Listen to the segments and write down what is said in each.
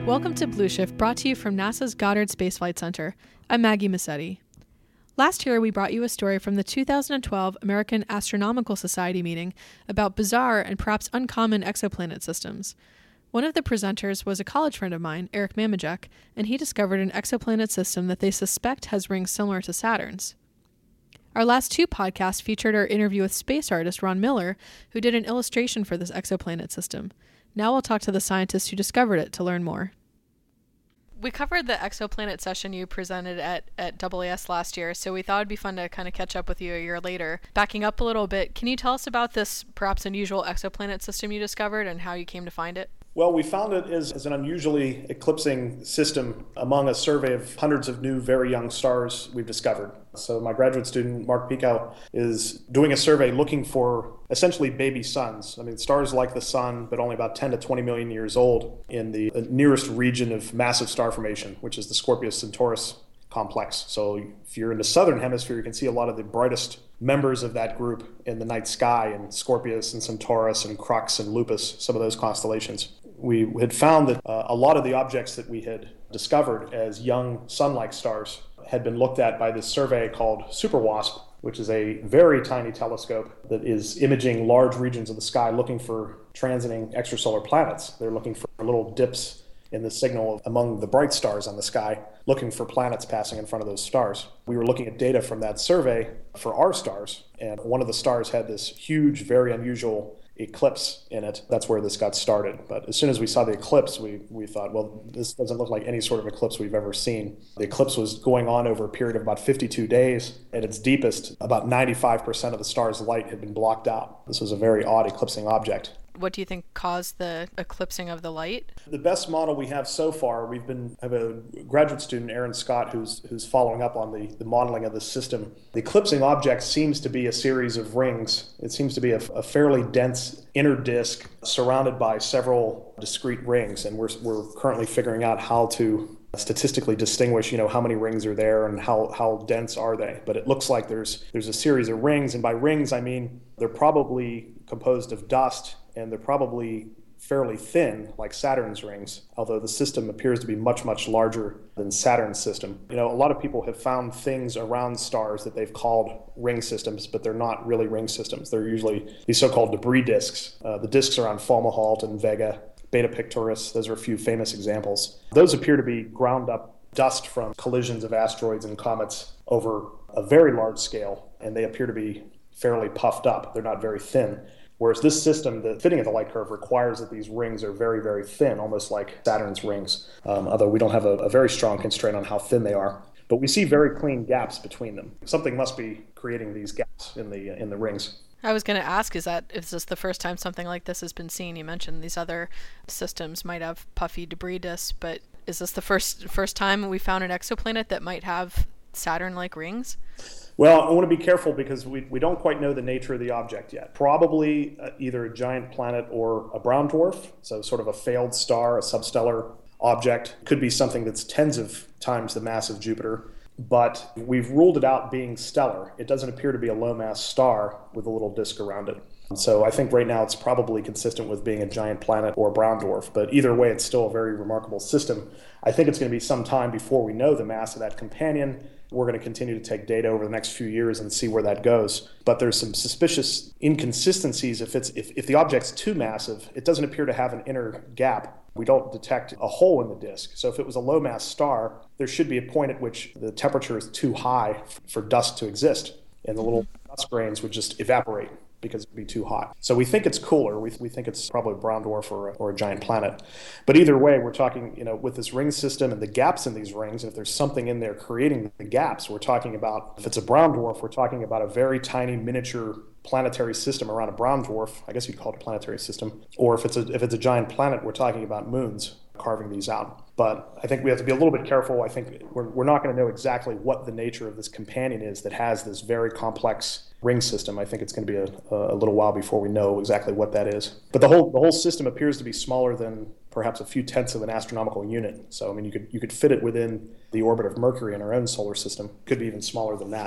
Welcome to Blue Shift, brought to you from NASA's Goddard Space Flight Center. I'm Maggie Massetti. Last year, we brought you a story from the 2012 American Astronomical Society meeting about bizarre and perhaps uncommon exoplanet systems. One of the presenters was a college friend of mine, Eric Mamajek, and he discovered an exoplanet system that they suspect has rings similar to Saturn's. Our last two podcasts featured our interview with space artist Ron Miller, who did an illustration for this exoplanet system. Now we'll talk to the scientist who discovered it to learn more. We covered the exoplanet session you presented at AAS last year, so we thought it'd be fun to kind of catch up with you a year later. Backing up a little bit, can you tell us about this perhaps unusual exoplanet system you discovered and how you came to find it? Well, we found it as an unusually eclipsing system among a survey of hundreds of new, very young stars we've discovered. So my graduate student, Mark Pico, is doing a survey looking for essentially baby suns. I mean, stars like the sun, but only about 10 to 20 million years old in the nearest region of massive star formation, which is the Scorpius-Centaurus complex. So if you're in the southern hemisphere, you can see a lot of the brightest members of that group in the night sky, and Scorpius and Centaurus and Crux and Lupus, some of those constellations. We had found that a lot of the objects that we had discovered as young sun-like stars had been looked at by this survey called SuperWASP, which is a very tiny telescope that is imaging large regions of the sky looking for transiting extrasolar planets. They're looking for little dips in the signal among the bright stars on the sky, looking for planets passing in front of those stars. We were looking at data from that survey for our stars, and one of the stars had this huge, very unusual eclipse in it. That's where this got started. But as soon as we saw the eclipse, we thought, well, this doesn't look like any sort of eclipse we've ever seen. The eclipse was going on over a period of about 52 days. At its deepest, about 95% of the star's light had been blocked out. This was a very odd eclipsing object. What do you think caused the eclipsing of the light? The best model we have so far, have a graduate student, Aaron Scott, who's following up on the modeling of this system. The eclipsing object seems to be a series of rings. It seems to be a fairly dense inner disk surrounded by several discrete rings, and we're currently figuring out how to statistically distinguish, how many rings are there and how dense are they. But it looks like there's a series of rings, and by rings I mean they're probably composed of dust, and they're probably fairly thin, like Saturn's rings, although the system appears to be much, much larger than Saturn's system. A lot of people have found things around stars that they've called ring systems, but they're not really ring systems. They're usually these so-called debris disks. The disks around Fomalhaut and Vega, Beta Pictoris, those are a few famous examples. Those appear to be ground up dust from collisions of asteroids and comets over a very large scale, and they appear to be fairly puffed up. They're not very thin. Whereas this system, the fitting of the light curve, requires that these rings are very, very thin, almost like Saturn's rings, although we don't have a very strong constraint on how thin they are. But we see very clean gaps between them. Something must be creating these gaps in the rings. I was going to ask, is this the first time something like this has been seen? You mentioned these other systems might have puffy debris disks, but is this the first time we found an exoplanet that might have Saturn-like rings? Well, I want to be careful because we don't quite know the nature of the object yet. Probably either a giant planet or a brown dwarf, so sort of a failed star, a substellar object. Could be something that's tens of times the mass of Jupiter, but we've ruled it out being stellar. It doesn't appear to be a low-mass star with a little disk around it. So I think right now it's probably consistent with being a giant planet or a brown dwarf, but either way, it's still a very remarkable system. I think it's going to be some time before we know the mass of that companion. We're going to continue to take data over the next few years and see where that goes. But there's some suspicious inconsistencies. If the object's too massive, it doesn't appear to have an inner gap. We don't detect a hole in the disk. So if it was a low-mass star, there should be a point at which the temperature is too high for dust to exist, and the little dust grains would just evaporate because it'd be too hot. So we think it's cooler. We think it's probably a brown dwarf or a giant planet. But either way, we're talking, with this ring system and the gaps in these rings, and if there's something in there creating the gaps, we're talking about, if it's a brown dwarf, we're talking about a very tiny miniature planetary system around a brown dwarf. I guess you'd call it a planetary system. Or if it's a giant planet, we're talking about moons carving these out. But I think we have to be a little bit careful. I think we're not going to know exactly what the nature of this companion is that has this very complex ring system. I think it's going to be a little while before we know exactly what that is. But the whole system appears to be smaller than perhaps a few tenths of an astronomical unit. So I mean, you could fit it within the orbit of Mercury in our own solar system. Could be even smaller than that.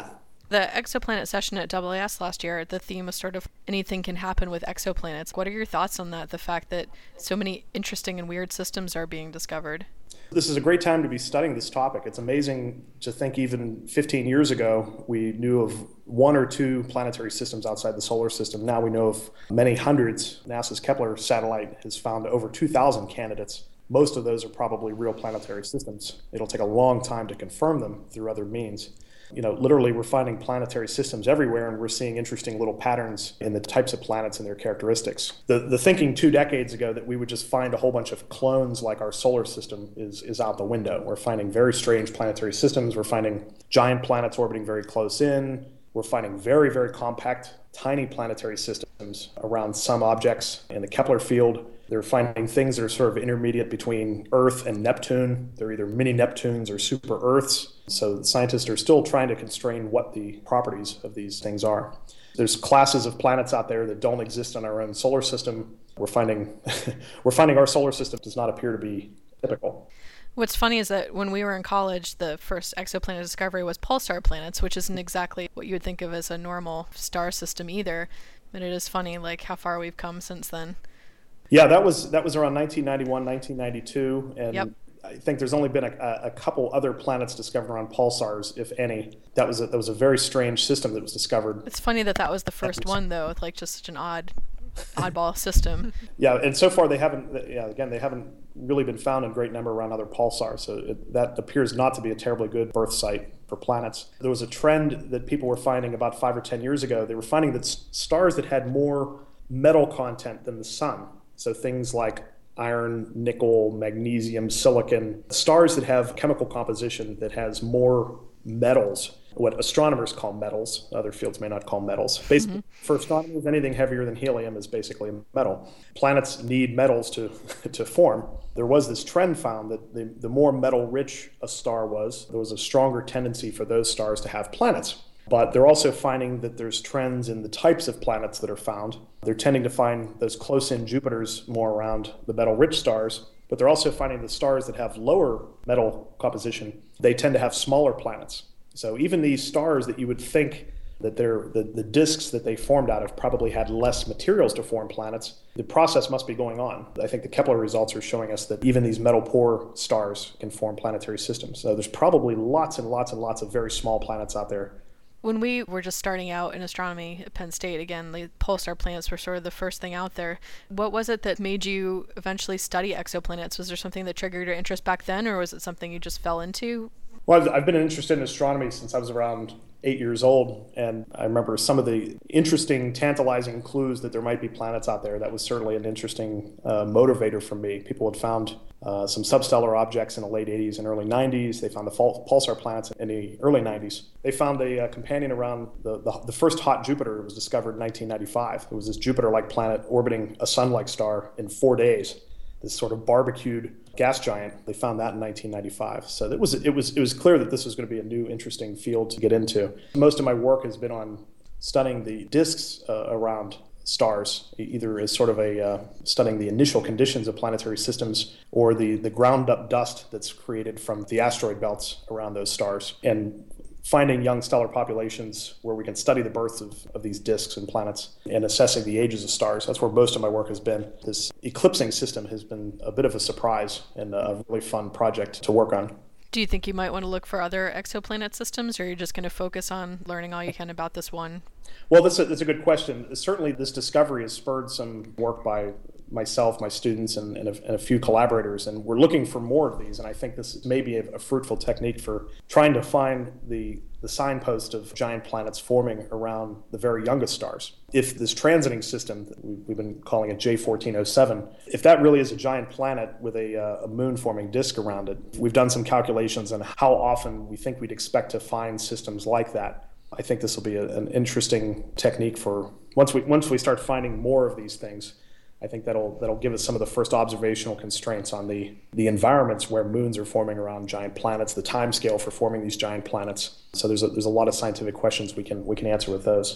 The exoplanet session at AAS last year, the theme was sort of anything can happen with exoplanets. What are your thoughts on that, the fact that so many interesting and weird systems are being discovered? This is a great time to be studying this topic. It's amazing to think even 15 years ago, we knew of one or two planetary systems outside the solar system. Now we know of many hundreds. NASA's Kepler satellite has found over 2,000 candidates. Most of those are probably real planetary systems. It'll take a long time to confirm them through other means. Literally, we're finding planetary systems everywhere, and we're seeing interesting little patterns in the types of planets and their characteristics. The thinking 2 decades ago that we would just find a whole bunch of clones like our solar system is out the window. We're finding very strange planetary systems. We're finding giant planets orbiting very close in. We're finding very, very compact, tiny planetary systems around some objects in the Kepler field. They're finding things that are sort of intermediate between Earth and Neptune. They're either mini Neptunes or super Earths. So scientists are still trying to constrain what the properties of these things are. There's classes of planets out there that don't exist in our own solar system. We're finding our solar system does not appear to be typical. What's funny is that when we were in college, the first exoplanet discovery was pulsar planets, which isn't exactly what you would think of as a normal star system either. But it is funny, like, how far we've come since then. Yeah, that was around 1991, 1992, and yep. I think there's only been a couple other planets discovered around pulsars, if any. That was a very strange system that was discovered. It's funny that was the first one, though, with like just such an oddball system. Yeah, and so far they haven't really been found in great number around other pulsars. So that appears not to be a terribly good birth site for planets. There was a trend that people were finding about 5 or 10 years ago. They were finding that stars that had more metal content than the sun. So things like iron, nickel, magnesium, silicon, stars that have chemical composition that has more metals, what astronomers call metals, other fields may not call metals. Basically, for astronomers, anything heavier than helium is basically a metal. Planets need metals to form. There was this trend found that the more metal-rich a star was, there was a stronger tendency for those stars to have planets. But they're also finding that there's trends in the types of planets that are found. They're tending to find those close-in Jupiters more around the metal-rich stars, but they're also finding the stars that have lower metal composition, they tend to have smaller planets. So even these stars that you would think that the disks that they formed out of probably had less materials to form planets, the process must be going on. I think the Kepler results are showing us that even these metal-poor stars can form planetary systems. So there's probably lots and lots and lots of very small planets out there. When we were just starting out in astronomy at Penn State, again, the pulsar planets were sort of the first thing out there. What was it that made you eventually study exoplanets? Was there something that triggered your interest back then, or was it something you just fell into? Well, I've been interested in astronomy since I was around 8 years old, and I remember some of the interesting, tantalizing clues that there might be planets out there. That was certainly an interesting motivator for me. People had found some substellar objects in the late 80s and early 90s. They found the pulsar planets in the early 90s. They found a companion around the first hot Jupiter was discovered in 1995. It was this Jupiter-like planet orbiting a sun-like star in 4 days. This sort of barbecued gas giant. They found that in 1995. So it was clear that this was going to be a new, interesting field to get into. Most of my work has been on studying the disks around stars, either as sort of studying the initial conditions of planetary systems or the ground-up dust that's created from the asteroid belts around those stars, and finding young stellar populations where we can study the births of these disks and planets and assessing the ages of stars. That's where most of my work has been. This eclipsing system has been a bit of a surprise and a really fun project to work on. Do you think you might want to look for other exoplanet systems, or are you just going to focus on learning all you can about this one? Well, that's a good question. Certainly this discovery has spurred some work by myself, my students, and a few collaborators, and we're looking for more of these. And I think this may be a fruitful technique for trying to find the signpost of giant planets forming around the very youngest stars. If this transiting system, that we've been calling it J1407, if that really is a giant planet with a moon-forming disk around it, we've done some calculations on how often we think we'd expect to find systems like that. I think this will be an interesting technique for once we start finding more of these things. I think that'll give us some of the first observational constraints on the environments where moons are forming around giant planets, the time scale for forming these giant planets. So there's a lot of scientific questions we can answer with those.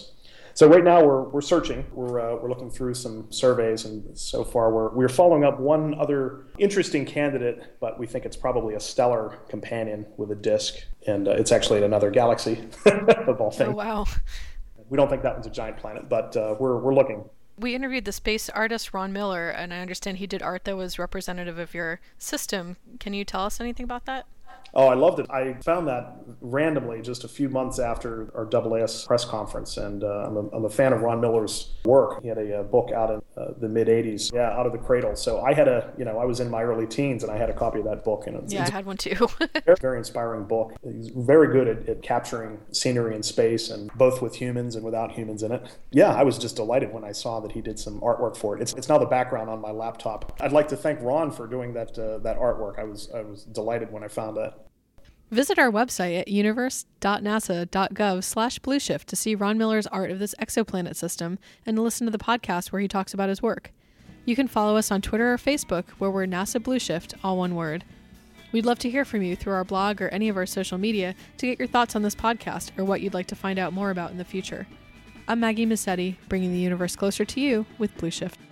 So right now we're searching. We're looking through some surveys, and so far we're following up one other interesting candidate, but we think it's probably a stellar companion with a disk, and it's actually in another galaxy of all things. Oh wow! We don't think that one's a giant planet, but we're looking. We interviewed the space artist Ron Miller, and I understand he did art that was representative of your system. Can you tell us anything about that? Oh, I loved it. I found that randomly just a few months after our AAS press conference, and I'm a fan of Ron Miller's work. He had a book out in the mid-'80s, Out of the Cradle. So I had I was in my early teens, and I had a copy of that book. And I had one too. Very, very inspiring book. He's very good at capturing scenery in space, and both with humans and without humans in it. Yeah, I was just delighted when I saw that he did some artwork for it. It's now the background on my laptop. I'd like to thank Ron for doing that artwork. I was delighted when I found that. Visit our website at universe.nasa.gov/blueshift to see Ron Miller's art of this exoplanet system and to listen to the podcast where he talks about his work. You can follow us on Twitter or Facebook, where we're NASA Blueshift, all one word. We'd love to hear from you through our blog or any of our social media to get your thoughts on this podcast or what you'd like to find out more about in the future. I'm Maggie Massetti, bringing the universe closer to you with Blueshift.